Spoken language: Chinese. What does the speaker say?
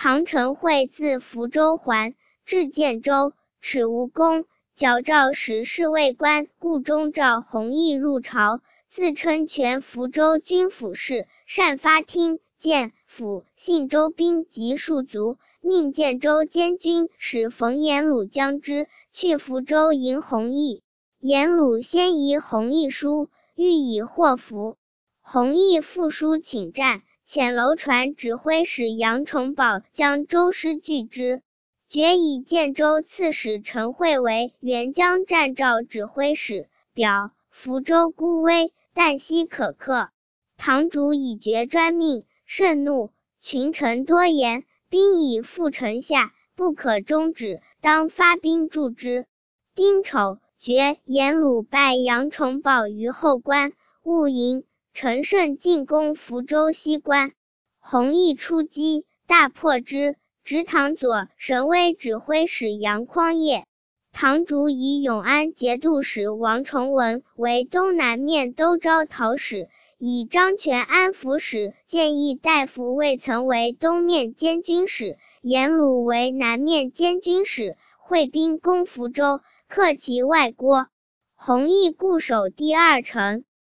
唐承惠自福州还，至建州，耻无功，矫诏使侍卫官顾中召弘毅入朝，自称全福州军府事，善发厅、建、府、信州兵及戍卒，命建州监军使冯延鲁将之，去福州迎弘毅。延鲁先移弘毅书，欲以祸福。弘毅复书请战，遣楼船指挥使杨崇宝将州师拒之，决以建州刺史陈惠为援疆战诏指挥使，表福州孤危，旦夕可克。堂主以决专命，甚怒，群臣多言，兵已赴城下，不可终止，当发兵助之。丁丑，决延鲁败杨崇宝于后关。戊寅，陈胜进攻福州西关，弘毅出击，大破之，执堂左神威指挥使杨匡业。堂主以永安节度使王崇文为东南面都招讨使，以张全安抚使建议大夫魏曾为东面监军使，延鲁为南面监军使，会兵攻福州，克其外郭。弘毅固守第二城。